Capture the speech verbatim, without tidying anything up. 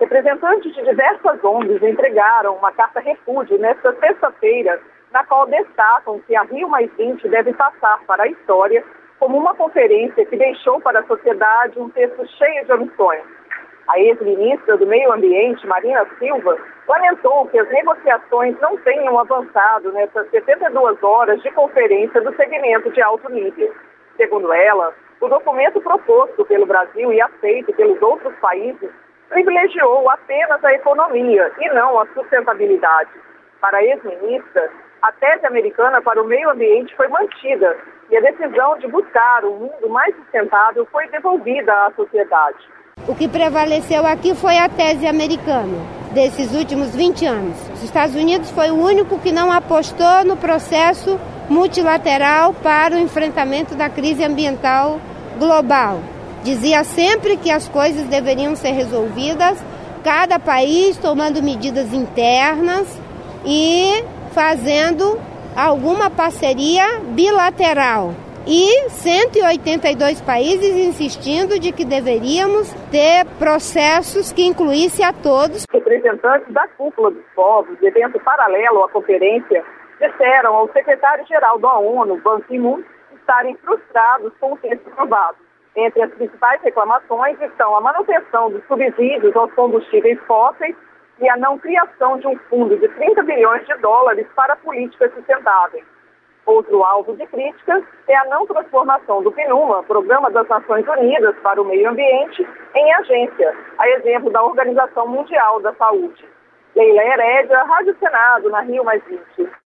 Representantes de diversas O N Gs entregaram uma carta-repúdio nesta sexta-feira, na qual destacam que a Rio mais vinte deve passar para a história como uma conferência que deixou para a sociedade um texto cheio de omissões. A ex-ministra do Meio Ambiente, Marina Silva, lamentou que as negociações não tenham avançado nessas setenta e duas horas de conferência do segmento de alto nível. Segundo ela, o documento proposto pelo Brasil e aceito pelos outros países privilegiou apenas a economia e não a sustentabilidade. Para a ex-ministra, a tese americana para o meio ambiente foi mantida e a decisão de buscar um mundo mais sustentável foi devolvida à sociedade. O que prevaleceu aqui foi a tese americana desses últimos vinte anos. Os Estados Unidos foi o único que não apostou no processo multilateral para o enfrentamento da crise ambiental global. Dizia sempre que as coisas deveriam ser resolvidas, cada país tomando medidas internas e fazendo alguma parceria bilateral. E cento e oitenta e dois países insistindo de que deveríamos ter processos que incluíssem a todos. Representantes da Cúpula dos Povos, evento paralelo à conferência, disseram ao secretário-geral da ONU, Ban Ki-moon, estarem frustrados com o texto aprovado. Entre as principais reclamações estão a manutenção dos subsídios aos combustíveis fósseis e a não criação de um fundo de trinta bilhões de dólares para políticas sustentáveis. Outro alvo de críticas é a não transformação do PNUMA, Programa das Nações Unidas para o Meio Ambiente, em agência, a exemplo da Organização Mundial da Saúde. Leila Herédia, Rádio Senado, na Rio mais vinte.